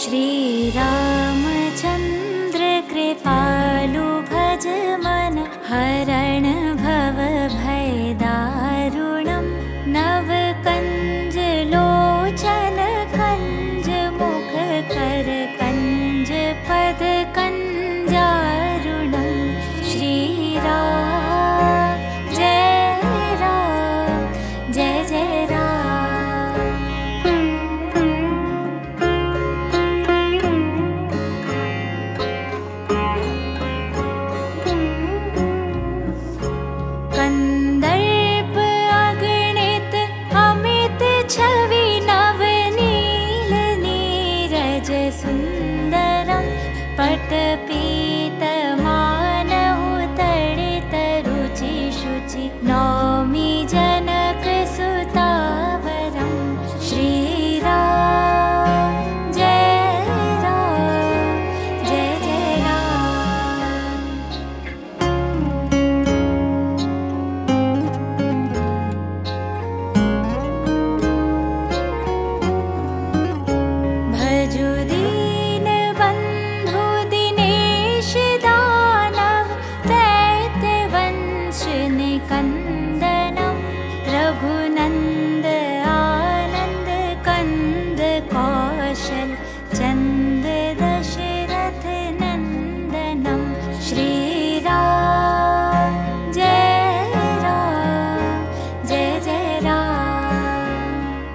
श्रीरामचन्द्र कृपालु भज मन हरण भव भय दारुणं नव कंज लोचन कंज मुख कर कंज पद कंजारुणं श्रीराम जय राम जय जय राम। कंदर्प अगणित अमित छवि नवनील नीरज सुंदरम पटपीतमानहु तडित रुचि शुचि नौमि जनक सुतावरं श्रीराम जय राम जय जय राम। भजु दीन बंधु दिनेश दानव दैत्य वंश निकंदनम रघुनंद आनंद कंद कौशल चंद दशरथ नंदनम श्रीराम जय राम जय जय राम।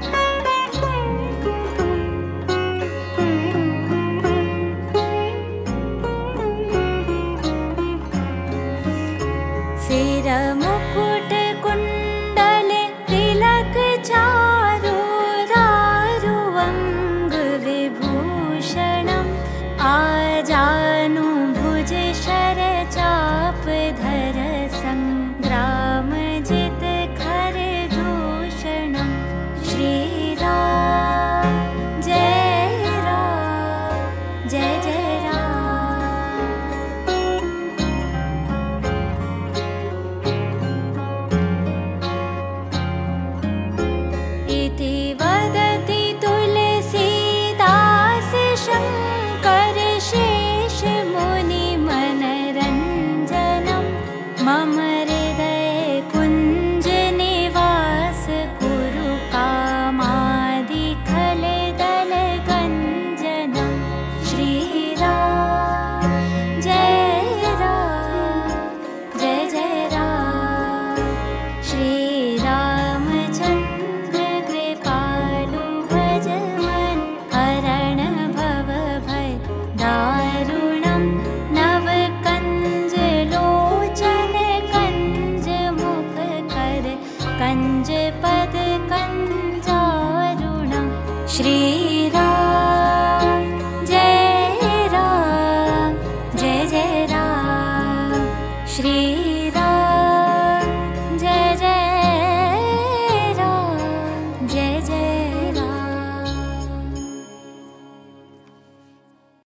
सिर मुकुट कुंडल तिलक चारु दारु अंग विभूषणम आजानु भुज शर चाप धर संग्राम जित खर दूषणम श्रीराम जय राम जय जय राम। इति वदति तुलसीदास शंकर शेष मुनि मनरंजनम मम हृदय कुंज निवास कुरु कामादि खल दल गंजनम श्रीराम जय राम जय जय राम। श्रीरामचन्द्र कृपालु भज मन हरण भव भय दारुणं नव कंज लोचन कंज मुख कर कंज पद कंजारुणं श्रीराम जय राम जय जय राम। श्रीराम